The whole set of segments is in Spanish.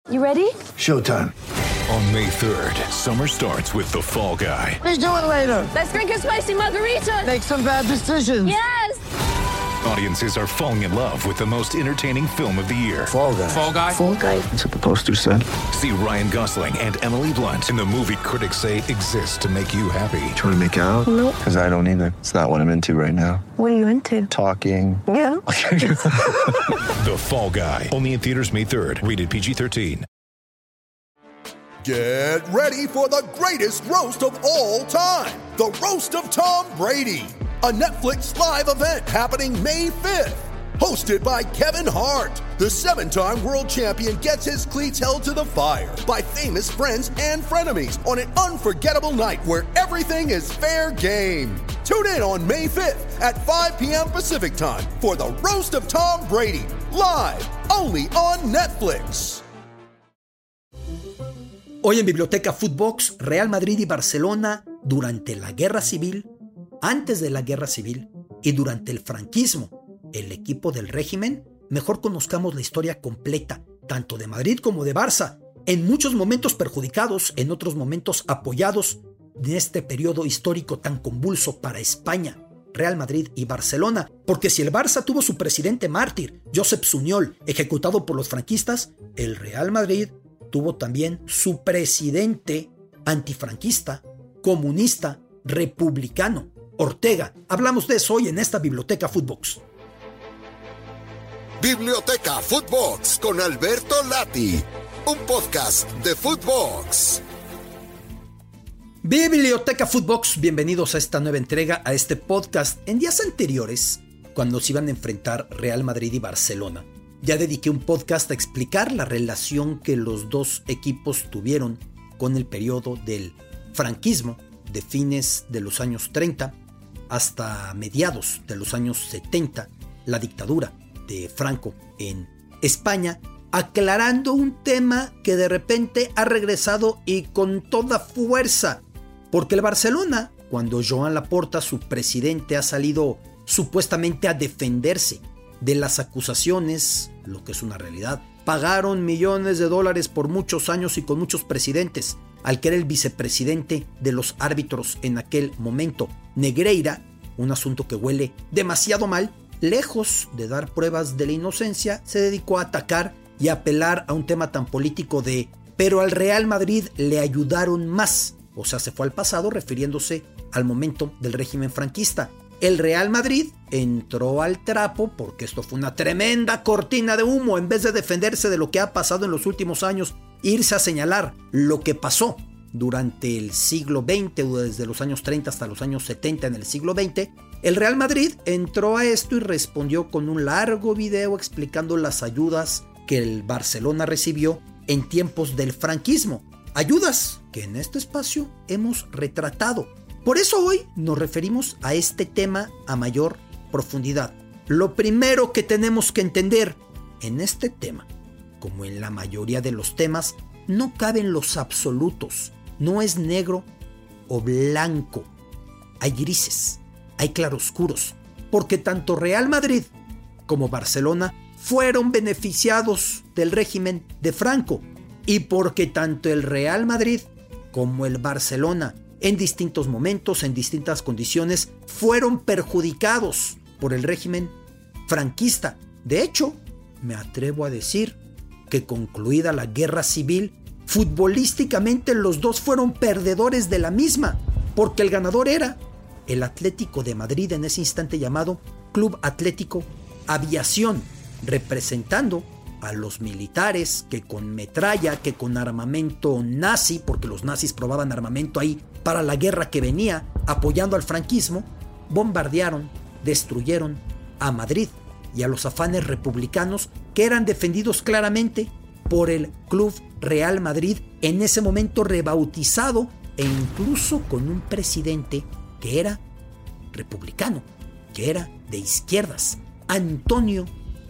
You ready? Showtime. On May 3rd, summer starts with The Fall Guy. Let's do it later. Let's drink a spicy margarita. Make some bad decisions. Yes! Audiences are falling in love with the most entertaining film of the year. Fall Guy. Fall Guy? Fall guy. That's what the poster said. See Ryan Gosling and Emily Blunt in the movie critics say exists to make you happy. Trying to make it out? Nope. Because I don't either. It's not what I'm into right now. What are you into? Talking. Yeah. The Fall Guy. Only in theaters May 3rd. Rated PG-13. Get ready for the greatest roast of all time. The Roast of Tom Brady. A Netflix live event happening May 5th. Hosted by Kevin Hart. The 7-time world champion gets his cleats held to the fire by famous friends and frenemies on an unforgettable night where everything is fair game. Tune in on May 5th at 5 p.m. Pacific time for the Roast of Tom Brady. Live only on Netflix. Hoy en Biblioteca Footbox, Real Madrid y Barcelona durante la Guerra Civil, antes de la Guerra Civil y durante el franquismo, el equipo del régimen. Mejor conozcamos la historia completa, tanto de Madrid como de Barça, en muchos momentos perjudicados, en otros momentos apoyados en este periodo histórico tan convulso para España, Real Madrid y Barcelona. Porque si el Barça tuvo su presidente mártir, Josep Sunyol, ejecutado por los franquistas, el Real Madrid tuvo también su presidente antifranquista, comunista, republicano, Ortega. Hablamos de eso hoy en esta Biblioteca Footbox. Biblioteca Footbox con Alberto Lati, un podcast de Footbox. Biblioteca Footbox, bienvenidos a esta nueva entrega, a este podcast. En días anteriores, cuando se iban a enfrentar Real Madrid y Barcelona, ya dediqué un podcast a explicar la relación que los dos equipos tuvieron con el periodo del franquismo, de fines de los años 30 hasta mediados de los años 70, la dictadura de Franco en España, aclarando un tema que de repente ha regresado y con toda fuerza, porque el Barcelona, cuando Joan Laporta, su presidente, ha salido supuestamente a defenderse de las acusaciones, lo que es una realidad, pagaron millones de dólares por muchos años y con muchos presidentes, al que era el vicepresidente de los árbitros en aquel momento, Negreira, un asunto que huele demasiado mal. Lejos de dar pruebas de la inocencia, se dedicó a atacar y a apelar a un tema tan político de pero al Real Madrid le ayudaron más, o sea, se fue al pasado refiriéndose al momento del régimen franquista. El Real Madrid entró al trapo porque esto fue una tremenda cortina de humo. En vez de defenderse de lo que ha pasado en los últimos años, irse a señalar lo que pasó durante el siglo XX, o desde los años 30 hasta los años 70 en el siglo XX, el Real Madrid entró a esto y respondió con un largo video explicando las ayudas que el Barcelona recibió en tiempos del franquismo. Ayudas que en este espacio hemos retratado. Por eso hoy nos referimos a este tema a mayor profundidad. Lo primero que tenemos que entender en este tema, como en la mayoría de los temas, no caben los absolutos. No es negro o blanco. Hay grises, hay claroscuros, porque tanto Real Madrid como Barcelona fueron beneficiados del régimen de Franco, y porque tanto el Real Madrid como el Barcelona en distintos momentos, en distintas condiciones, fueron perjudicados por el régimen franquista. De hecho, me atrevo a decir que concluida la guerra civil, futbolísticamente los dos fueron perdedores de la misma, porque el ganador era el Atlético de Madrid, en ese instante llamado Club Atlético Aviación, representando a los militares que con metralla, que con armamento nazi, porque los nazis probaban armamento ahí para la guerra que venía, apoyando al franquismo, bombardearon, destruyeron a Madrid y a los afanes republicanos que eran defendidos claramente por el Club Real Madrid, en ese momento rebautizado e incluso con un presidente que era republicano, que era de izquierdas, Antonio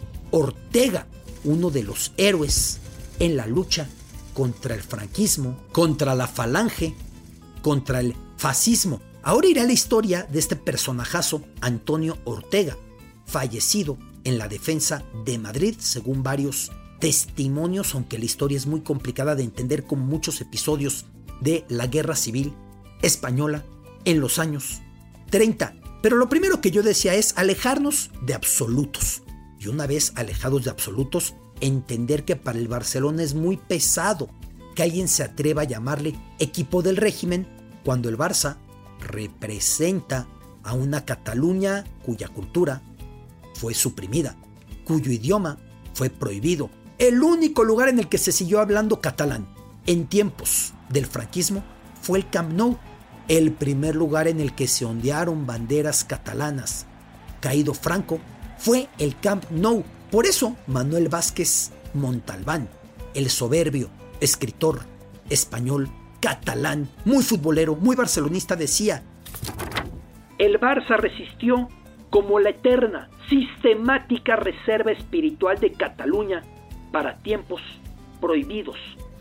Ortega, uno de los héroes en la lucha contra el franquismo, contra la falange, contra el fascismo. Ahora irá la historia de este personajazo, Antonio Ortega, fallecido en la defensa de Madrid, según varios testimonios, aunque la historia es muy complicada de entender, como muchos episodios de la Guerra Civil Española en los años 30. Pero lo primero que yo decía es alejarnos de absolutos. Y una vez alejados de absolutos, entender que para el Barcelona es muy pesado que alguien se atreva a llamarle equipo del régimen cuando el Barça representa a una Cataluña cuya cultura fue suprimida, cuyo idioma fue prohibido. El único lugar en el que se siguió hablando catalán en tiempos del franquismo fue el Camp Nou, el primer lugar en el que se ondearon banderas catalanas. Caído Franco, fue el Camp Nou. Por eso Manuel Vázquez Montalbán, el soberbio escritor español, catalán, muy futbolero, muy barcelonista, decía: el Barça resistió como la eterna, sistemática reserva espiritual de Cataluña para tiempos prohibidos.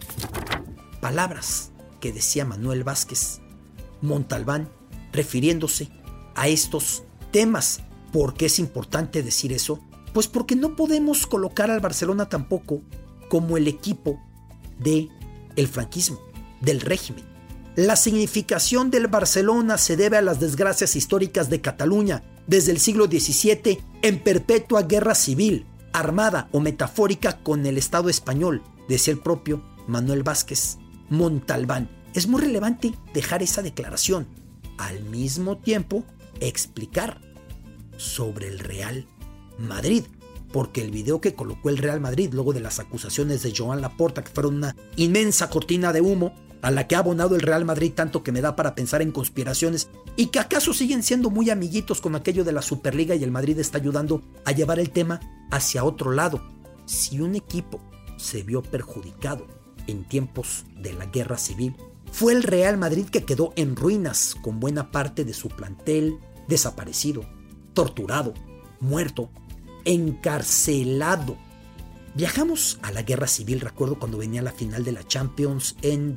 Palabras que decía Manuel Vázquez Montalbán refiriéndose a estos temas. ¿Por qué es importante decir eso? Pues porque no podemos colocar al Barcelona tampoco como el equipo del franquismo, del régimen. La significación del Barcelona se debe a las desgracias históricas de Cataluña desde el siglo XVII, en perpetua guerra civil, armada o metafórica con el Estado español, decía el propio Manuel Vázquez Montalbán. Es muy relevante dejar esa declaración. Al mismo tiempo, explicar sobre el Real Madrid, porque el video que colocó el Real Madrid luego de las acusaciones de Joan Laporta, que fueron una inmensa cortina de humo a la que ha abonado el Real Madrid tanto que me da para pensar en conspiraciones, y que acaso siguen siendo muy amiguitos con aquello de la Superliga, y el Madrid está ayudando a llevar el tema hacia otro lado. Si un equipo se vio perjudicado en tiempos de la Guerra Civil, fue el Real Madrid, que quedó en ruinas con buena parte de su plantel desaparecido, torturado, muerto, encarcelado. Viajamos a la Guerra Civil. Recuerdo cuando venía la final de la Champions en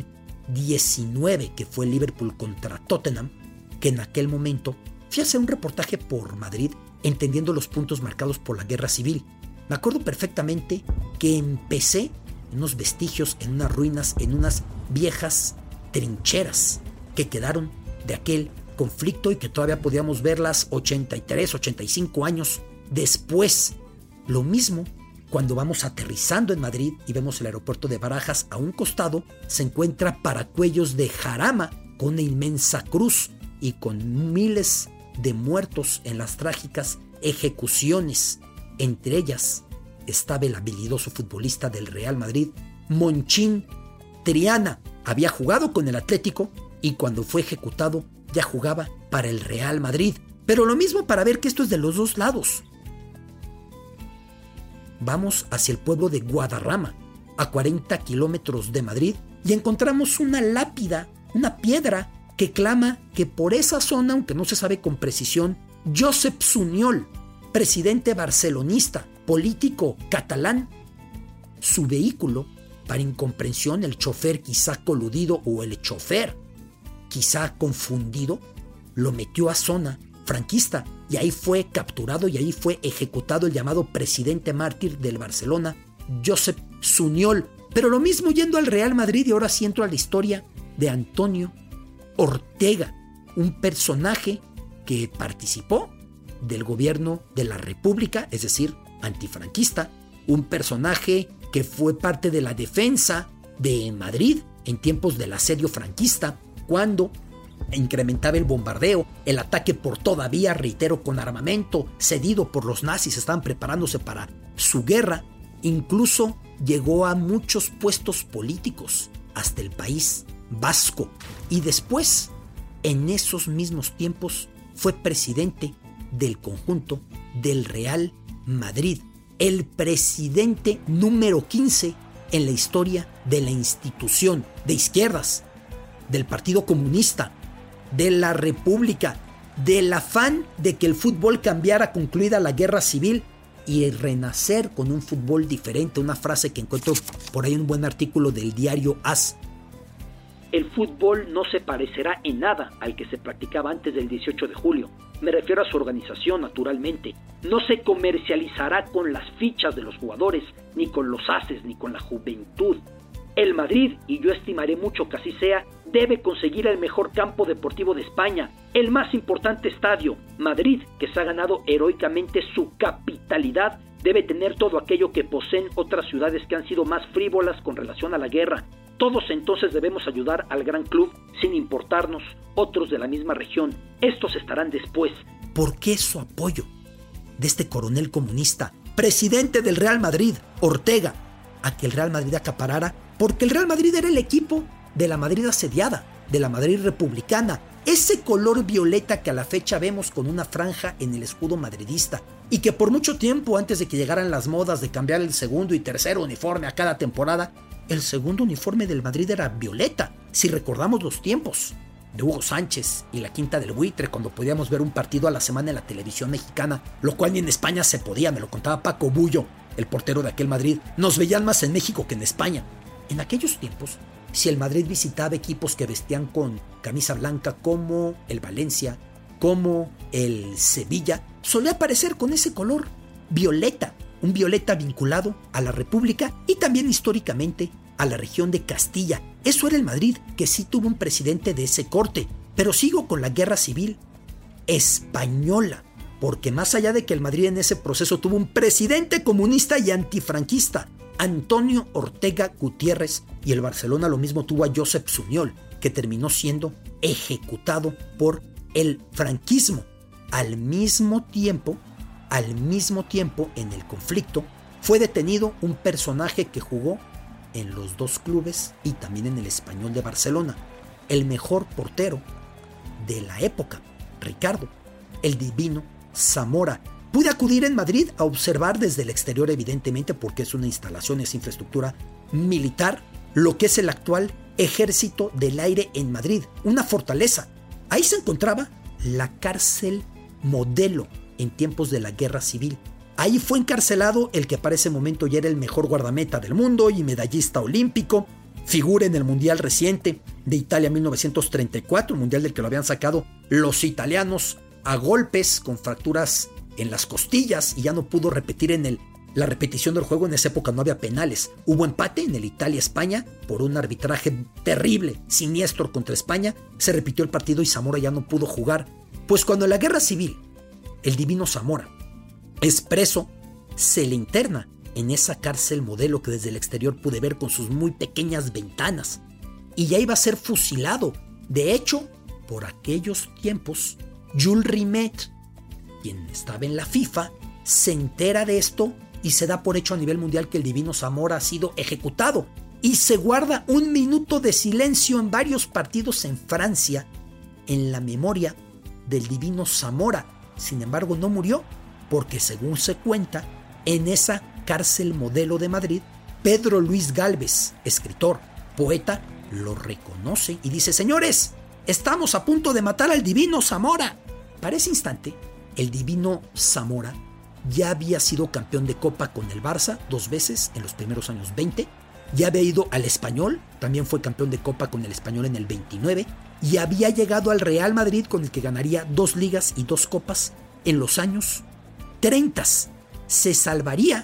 2019, que fue Liverpool contra Tottenham, que en aquel momento fui a hacer un reportaje por Madrid entendiendo los puntos marcados por la Guerra Civil. Me acuerdo perfectamente que empecé en unos vestigios, en unas ruinas, en unas viejas trincheras que quedaron de aquel conflicto y que todavía podíamos verlas 83, 85 años después. Lo mismo cuando vamos aterrizando en Madrid y vemos el aeropuerto de Barajas. A un costado se encuentra Paracuellos de Jarama, con una inmensa cruz y con miles de muertos en las trágicas ejecuciones. Entre ellas estaba el habilidoso futbolista del Real Madrid, Monchín Triana. Había jugado con el Atlético y cuando fue ejecutado ya jugaba para el Real Madrid. Pero lo mismo para ver que esto es de los dos lados. Vamos hacia el pueblo de Guadarrama, a 40 kilómetros de Madrid, y encontramos una lápida, una piedra que clama que por esa zona, aunque no se sabe con precisión, Josep Sunyol, presidente barcelonista, político catalán, su vehículo, para incomprensión, el chofer quizá coludido o el chofer quizá confundido, lo metió a zona franquista y ahí fue capturado y ahí fue ejecutado el llamado presidente mártir del Barcelona, Josep Sunyol. Pero lo mismo yendo al Real Madrid, y ahora sí entro a la historia de Antonio Ortega, un personaje que participó del gobierno de la República, es decir, antifranquista, un personaje que fue parte de la defensa de Madrid en tiempos del asedio franquista, cuando incrementaba el bombardeo, el ataque por toda vía, reitero, con armamento cedido por los nazis, estaban preparándose para su guerra. Incluso llegó a muchos puestos políticos, hasta el País Vasco, y después, en esos mismos tiempos, fue presidente del conjunto del Real Madrid, el presidente número 15 en la historia de la institución, de izquierdas, del Partido Comunista, de la República, del afán de que el fútbol cambiara concluida la Guerra Civil y renacer con un fútbol diferente. Una frase que encuentro por ahí en un buen artículo del diario AS. El fútbol no se parecerá en nada al que se practicaba antes del 18 de julio. Me refiero a su organización, naturalmente, no se comercializará con las fichas de los jugadores, ni con los ases, ni con la juventud. El Madrid, y yo estimaré mucho que así sea, debe conseguir el mejor campo deportivo de España, el más importante estadio. Madrid, que se ha ganado heroicamente su capitalidad, debe tener todo aquello que poseen otras ciudades que han sido más frívolas con relación a la guerra. Todos entonces debemos ayudar al gran club sin importarnos otros de la misma región. Estos estarán después. ¿Por qué su apoyo de este coronel comunista, presidente del Real Madrid, Ortega, a que el Real Madrid acaparara? Porque el Real Madrid era el equipo de la Madrid asediada, de la Madrid republicana, ese color violeta que a la fecha vemos con una franja en el escudo madridista, y que por mucho tiempo, antes de que llegaran las modas de cambiar el segundo y tercer uniforme a cada temporada, el segundo uniforme del Madrid era violeta. Si recordamos los tiempos de Hugo Sánchez y la Quinta del Buitre, cuando podíamos ver un partido a la semana en la televisión mexicana, lo cual ni en España se podía, me lo contaba Paco Bullo, el portero de aquel Madrid. Nos veían más en México que en España. En aquellos tiempos, si el Madrid visitaba equipos que vestían con camisa blanca como el Valencia, como el Sevilla, solía aparecer con ese color violeta, un violeta vinculado a la República y también históricamente a la región de Castilla. Eso era el Madrid, que sí tuvo un presidente de ese corte. Pero sigo con la guerra civil española, porque más allá de que el Madrid en ese proceso tuvo un presidente comunista y antifranquista, Antonio Ortega Gutiérrez, y el Barcelona lo mismo tuvo a Josep Sunyol, que terminó siendo ejecutado por el franquismo. Al mismo tiempo, en el conflicto, fue detenido un personaje que jugó en los dos clubes y también en el Español de Barcelona, el mejor portero de la época, Ricardo, el Divino Zamora. Pude acudir en Madrid a observar desde el exterior, evidentemente, porque es una instalación, es infraestructura militar, lo que es el actual Ejército del Aire en Madrid, una fortaleza. Ahí se encontraba la cárcel modelo en tiempos de la Guerra Civil. Ahí fue encarcelado el que para ese momento ya era el mejor guardameta del mundo y medallista olímpico, figura en el Mundial reciente de Italia 1934, un mundial del que lo habían sacado los italianos a golpes con fracturas en las costillas y ya no pudo repetir la repetición del juego. En esa época no había penales. Hubo empate en el Italia-España por un arbitraje terrible, siniestro contra España. Se repitió el partido y Zamora ya no pudo jugar. Pues cuando en la Guerra Civil el Divino Zamora es preso, se le interna en esa cárcel modelo que desde el exterior pude ver con sus muy pequeñas ventanas, y ya iba a ser fusilado. De hecho, por aquellos tiempos, Jules Rimet, quien estaba en la FIFA, se entera de esto y se da por hecho a nivel mundial que el Divino Zamora ha sido ejecutado, y se guarda un minuto de silencio en varios partidos en Francia en la memoria del Divino Zamora. Sin embargo, no murió, porque según se cuenta, en esa cárcel modelo de Madrid, Pedro Luis Gálvez, escritor, poeta, lo reconoce y dice: señores, estamos a punto de matar al Divino Zamora. Para ese instante, el Divino Zamora ya había sido campeón de Copa con el Barça 2 veces en los primeros años 20, ya había ido al Español, también fue campeón de Copa con el Español en el 29, y había llegado al Real Madrid, con el que ganaría 2 ligas y 2 copas en los años 30. Se salvaría,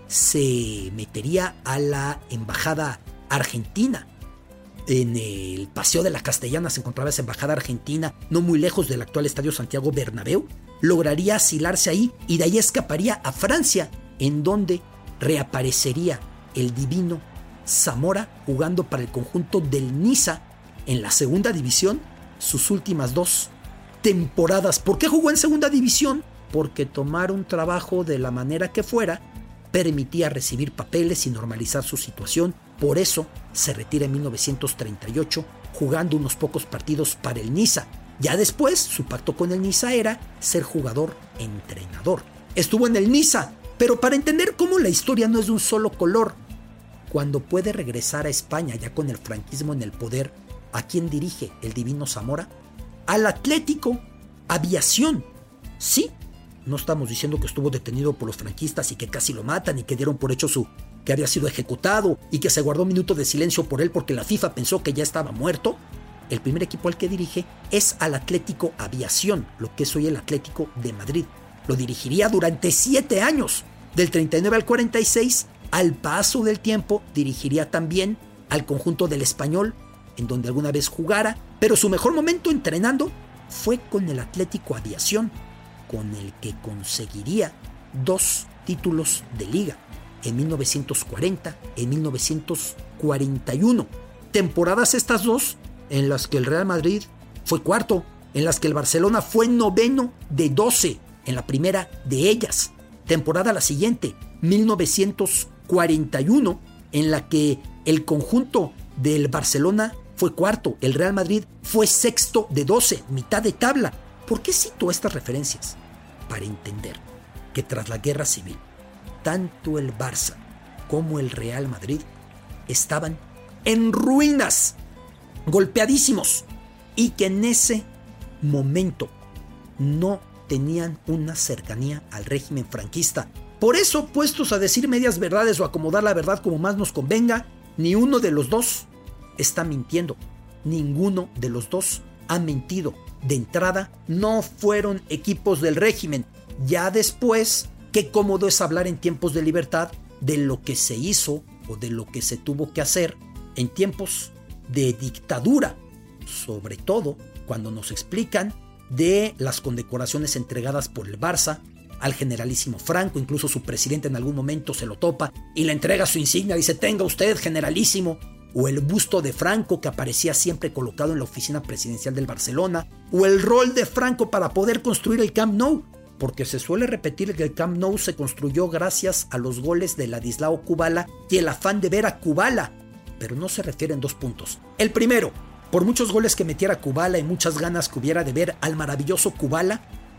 se metería a la embajada argentina. En el Paseo de la Castellana se encontraba esa embajada argentina, no muy lejos del actual Estadio Santiago Bernabéu. Lograría asilarse ahí y de ahí escaparía a Francia, en donde reaparecería el Divino Zamora jugando para el conjunto del Niza en la segunda división sus últimas 2 temporadas. ¿Por qué jugó en segunda división? Porque tomar un trabajo de la manera que fuera permitía recibir papeles y normalizar su situación. Por eso se retira en 1938 jugando unos pocos partidos para el Niza. Ya después su pacto con el Niza era ser jugador-entrenador. Estuvo en el Niza, pero para entender cómo la historia no es de un solo color, cuando puede regresar a España ya con el franquismo en el poder, ¿a quién dirige el Divino Zamora? Al Atlético Aviación. Sí, no estamos diciendo que estuvo detenido por los franquistas y que casi lo matan y que dieron por hecho que había sido ejecutado y que se guardó un minuto de silencio por él porque la FIFA pensó que ya estaba muerto. El primer equipo al que dirige es al Atlético Aviación, lo que es hoy el Atlético de Madrid. lo dirigiría durante 7 años. Del 39 al 46, al paso del tiempo, dirigiría también al conjunto del Español, en donde alguna vez jugara, pero su mejor momento entrenando fue con el Atlético Aviación, con el que conseguiría 2 títulos de liga, en 1940, en 1941. Temporadas estas 2 en las que el Real Madrid fue cuarto, en las que el Barcelona fue noveno de 12, en la primera de ellas. Temporada la siguiente, 1941, en la que el conjunto del Barcelona fue cuarto, el Real Madrid fue sexto de 12, mitad de tabla. ¿Por qué cito estas referencias? Para entender que tras la Guerra Civil, tanto el Barça como el Real Madrid estaban en ruinas, golpeadísimos, y que en ese momento no tenían una cercanía al régimen franquista. Por eso, puestos a decir medias verdades o acomodar la verdad como más nos convenga, ni uno de los dos está mintiendo. Ninguno de los dos ha mentido. De entrada, no fueron equipos del régimen. Ya después, qué cómodo es hablar en tiempos de libertad de lo que se hizo o de lo que se tuvo que hacer en tiempos de dictadura, sobre todo cuando nos explican de las condecoraciones entregadas por el Barça al generalísimo Franco. Incluso su presidente en algún momento se lo topa y le entrega su insignia, dice: tenga usted, generalísimo. O el busto de Franco que aparecía siempre colocado en la oficina presidencial del Barcelona, o el rol de Franco para poder construir el Camp Nou, porque se suele repetir que el Camp Nou se construyó gracias a los goles de Ladislao Kubala y el afán de ver a Kubala, pero no se refieren 2 puntos. El primero, por muchos goles que metiera Kubala y muchas ganas que hubiera de ver al maravilloso Kubala,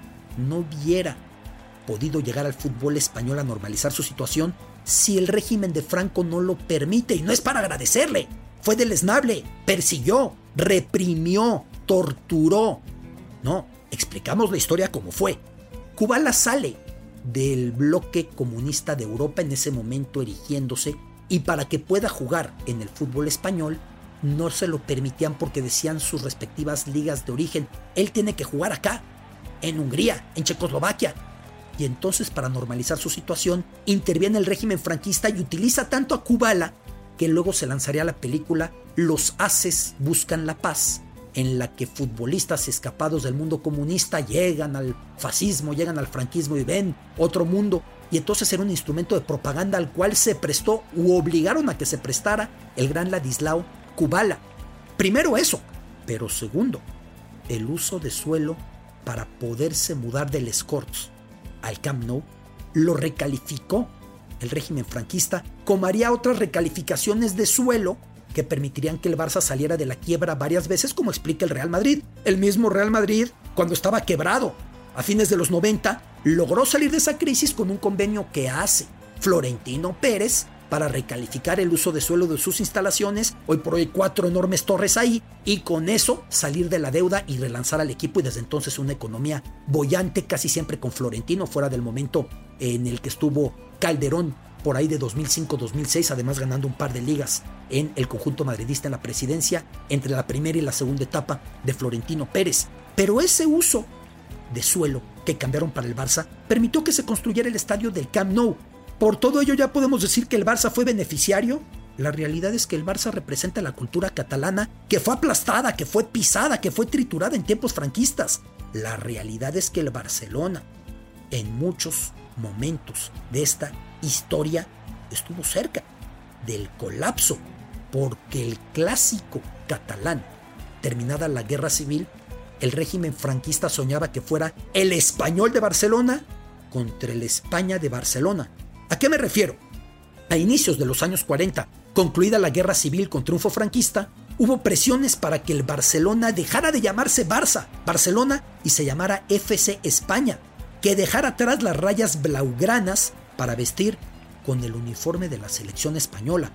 no hubiera podido llegar al fútbol español a normalizar su situación si el régimen de Franco no lo permite. Y no es para agradecerle, fue deleznable, persiguió, reprimió, torturó. No, explicamos la historia como fue. Kubala sale del bloque comunista de Europa en ese momento erigiéndose, y para que pueda jugar en el fútbol español no se lo permitían porque decían sus respectivas ligas de origen: él tiene que jugar acá, en Hungría, en Checoslovaquia. Y entonces, para normalizar su situación, interviene el régimen franquista y utiliza tanto a Kubala que luego se lanzaría la película Los Ases Buscan la Paz, en la que futbolistas escapados del mundo comunista llegan al fascismo, llegan al franquismo y ven otro mundo. Y entonces era un instrumento de propaganda al cual se prestó u obligaron a que se prestara el gran Ladislao Kubala. Primero eso, pero segundo, el uso de suelo para poderse mudar del Escorts al Camp Nou lo recalificó el régimen franquista, como haría otras recalificaciones de suelo que permitirían que el Barça saliera de la quiebra varias veces, como explica el Real Madrid. El mismo Real Madrid, cuando estaba quebrado a fines de los 90, logró salir de esa crisis con un convenio que hace Florentino Pérez para recalificar el uso de suelo de sus instalaciones. Hoy por hoy 4 enormes torres ahí, y con eso salir de la deuda y relanzar al equipo, y desde entonces una economía boyante, casi siempre con Florentino, fuera del momento en el que estuvo Calderón por ahí de 2005-2006, además ganando un par de ligas en el conjunto madridista en la presidencia entre la primera y la segunda etapa de Florentino Pérez. Pero ese uso de suelo que cambiaron para el Barça permitió que se construyera el estadio del Camp Nou. Por todo ello ya podemos decir que el Barça fue beneficiario. La realidad es que el Barça representa la cultura catalana, que fue aplastada, que fue pisada, que fue triturada en tiempos franquistas. La realidad es que el Barcelona, en muchos momentos de esta historia, estuvo cerca del colapso, porque el clásico catalán, terminada la Guerra Civil, el régimen franquista soñaba que fuera el Español de Barcelona contra el España de Barcelona. ¿A qué me refiero? A inicios de los años 40, concluida la Guerra Civil con triunfo franquista, hubo presiones para que el Barcelona dejara de llamarse Barcelona y se llamara FC España, que dejara atrás las rayas blaugranas para vestir con el uniforme de la selección española.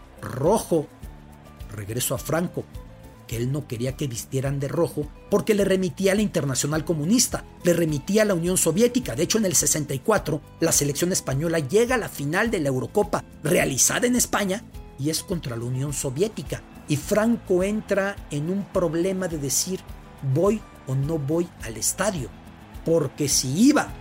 Rojo. Regreso a Franco, que él no quería que vistieran de rojo porque le remitía a la Internacional Comunista, le remitía a la Unión Soviética. De hecho, en el 64, la selección española llega a la final de la Eurocopa realizada en España y es contra la Unión Soviética. Y Franco entra en un problema de decir: ¿voy o no voy al estadio? Porque si iba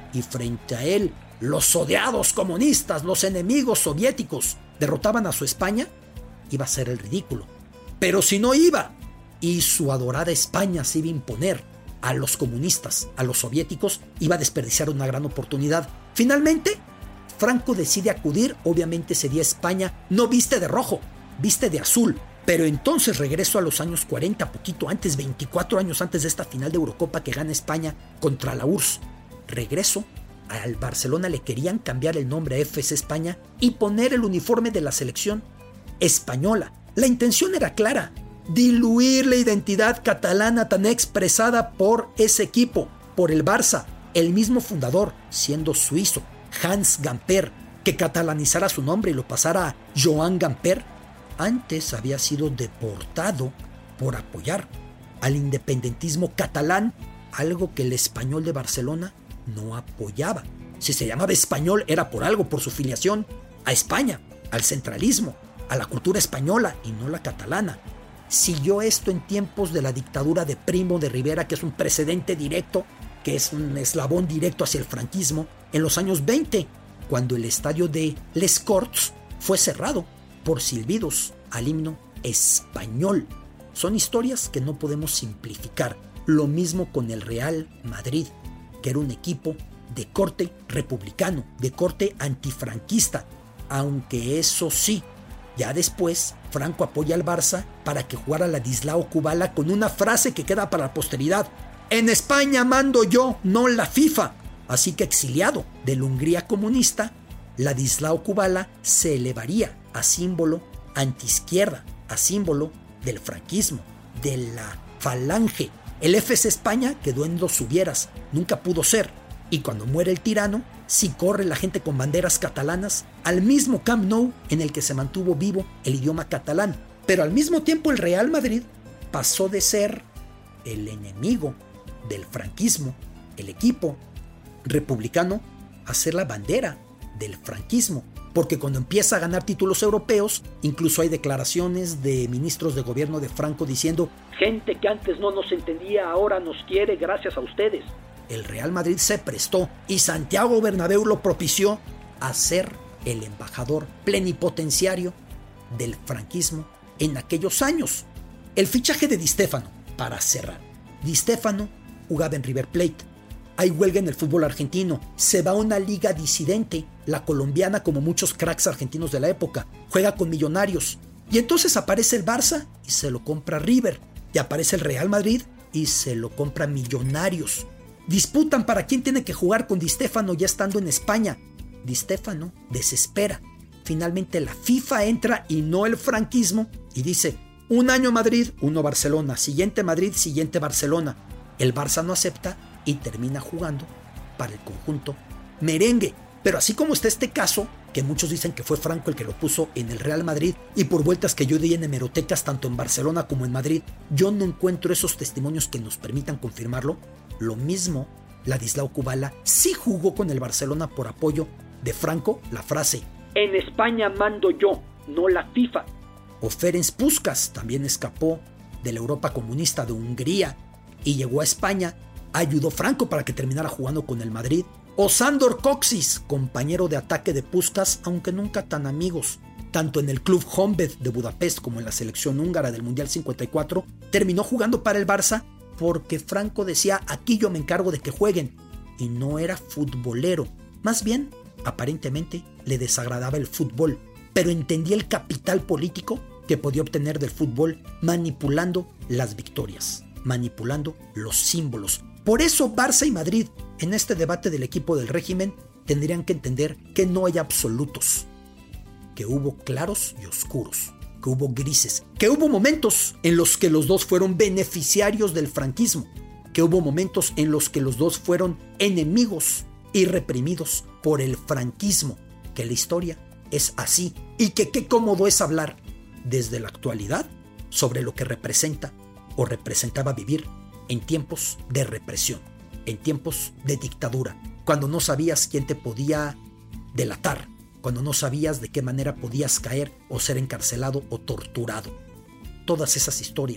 y frente a él los odiados comunistas, los enemigos soviéticos, derrotaban a su España, iba a ser el ridículo. Pero si no iba y su adorada España se iba a imponer a los comunistas, a los soviéticos, iba a desperdiciar una gran oportunidad. Finalmente, Franco decide acudir. Obviamente ese día España no viste de rojo, viste de azul. Pero entonces regreso a los años 40, poquito antes, 24 años antes de esta final de Eurocopa que gana España contra la URSS. Regreso. Al Barcelona le querían cambiar el nombre a FC España y poner el uniforme de la selección española. La intención era clara: diluir la identidad catalana tan expresada por ese equipo, por el Barça. El mismo fundador, siendo suizo, Hans Gamper, que catalanizara su nombre y lo pasara a Joan Gamper, antes había sido deportado por apoyar al independentismo catalán, algo que el Español de Barcelona no apoyaba. Si se llamaba español era por algo, por su filiación a España, al centralismo, a la cultura española y no la catalana. Siguió esto en tiempos de la dictadura de Primo de Rivera, que es un precedente directo, que es un eslabón directo hacia el franquismo, en los años 20, cuando el estadio de Les Corts fue cerrado por silbidos al himno español. Son historias que no podemos simplificar. Lo mismo con el Real Madrid, que era un equipo de corte republicano, de corte antifranquista, aunque eso sí, ya después Franco apoya al Barça para que jugara Ladislao Kubala con una frase que queda para la posteridad: en España mando yo, no la FIFA. Así que exiliado de la Hungría comunista, Ladislao Kubala se elevaría a símbolo antiizquierda, a símbolo del franquismo, de la falange. El FC España quedó en dos hubieras, nunca pudo ser. Y cuando muere el tirano, sí corre la gente con banderas catalanas al mismo Camp Nou en el que se mantuvo vivo el idioma catalán. Pero al mismo tiempo el Real Madrid pasó de ser el enemigo del franquismo, el equipo republicano, a ser la bandera del franquismo. Porque cuando empieza a ganar títulos europeos, incluso hay declaraciones de ministros de gobierno de Franco diciendo: gente que antes no nos entendía ahora nos quiere gracias a ustedes. El Real Madrid se prestó y Santiago Bernabéu lo propició a ser el embajador plenipotenciario del franquismo en aquellos años. El fichaje de Di Stéfano, para cerrar. Di Stéfano jugaba en River Plate. Hay huelga en el fútbol argentino. Se va a una liga disidente, la colombiana, como muchos cracks argentinos de la época. Juega con Millonarios. Y entonces aparece el Barça y se lo compra River. Y aparece el Real Madrid y se lo compra Millonarios. Disputan para quién tiene que jugar con Di Stéfano ya estando en España. Di Stéfano desespera. Finalmente la FIFA entra y no el franquismo y dice: un año Madrid, uno Barcelona, siguiente Madrid, siguiente Barcelona. El Barça no acepta y termina jugando para el conjunto merengue. Pero así como está este caso, que muchos dicen que fue Franco el que lo puso en el Real Madrid, y por vueltas que yo di en hemerotecas tanto en Barcelona como en Madrid, yo no encuentro esos testimonios que nos permitan confirmarlo. Lo mismo, Ladislao Kubala sí jugó con el Barcelona por apoyo de Franco. La frase: en España mando yo, no la FIFA. O Ferenc Puskás también escapó de la Europa comunista de Hungría y llegó a España. Ayudó Franco para que terminara jugando con el Madrid. O Sándor Kocsis, compañero de ataque de Puskás, aunque nunca tan amigos. Tanto en el club Honvéd de Budapest como en la selección húngara del Mundial 54, terminó jugando para el Barça porque Franco decía: aquí yo me encargo de que jueguen. Y no era futbolero. Más bien, aparentemente, le desagradaba el fútbol, pero entendía el capital político que podía obtener del fútbol manipulando las victorias, manipulando los símbolos. Por eso Barça y Madrid, en este debate del equipo del régimen, tendrían que entender que no hay absolutos, que hubo claros y oscuros, que hubo grises, que hubo momentos en los que los dos fueron beneficiarios del franquismo, que hubo momentos en los que los dos fueron enemigos y reprimidos por el franquismo, que la historia es así y que qué cómodo es hablar desde la actualidad sobre lo que representa o representaba vivir en tiempos de represión, en tiempos de dictadura, cuando no sabías quién te podía delatar, cuando no sabías de qué manera podías caer o ser encarcelado o torturado. Todas esas historias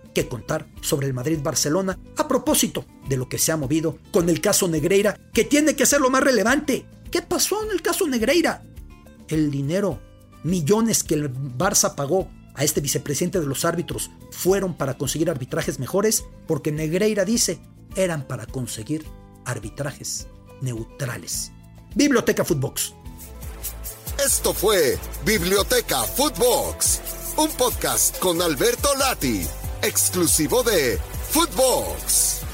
que contar sobre el Madrid-Barcelona a propósito de lo que se ha movido con el caso Negreira, que tiene que ser lo más relevante. ¿Qué pasó en el caso Negreira? El dinero, millones que el Barça pagó a este vicepresidente de los árbitros fueron para conseguir arbitrajes mejores, porque Negreira dice eran para conseguir arbitrajes neutrales. Biblioteca Footbox. Esto fue Biblioteca Footbox, un podcast con Alberto Lati, exclusivo de Footbox.